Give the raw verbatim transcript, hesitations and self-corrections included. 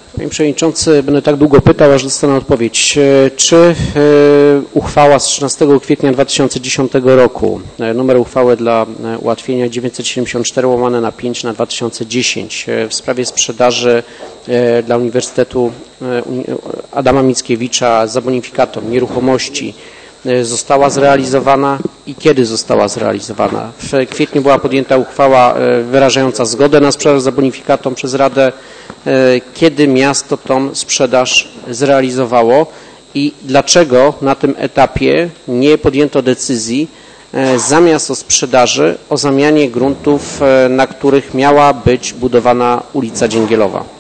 Panie Przewodniczący, będę tak długo pytał, aż dostanę odpowiedź. Czy uchwała z trzynastego kwietnia dwa tysiące dziesiątego roku, numer uchwały dla ułatwienia dziewięćset siedemdziesiąt cztery łamane na pięć na dwa tysiące dziesięć w sprawie sprzedaży dla Uniwersytetu Adama Mickiewicza za bonifikatą nieruchomości została zrealizowana i kiedy została zrealizowana? W kwietniu była podjęta uchwała wyrażająca zgodę na sprzedaż za bonifikatą przez Radę. Kiedy miasto tą sprzedaż zrealizowało i dlaczego na tym etapie nie podjęto decyzji zamiast o sprzedaży o zamianie gruntów, na których miała być budowana ulica Dzięgielowa?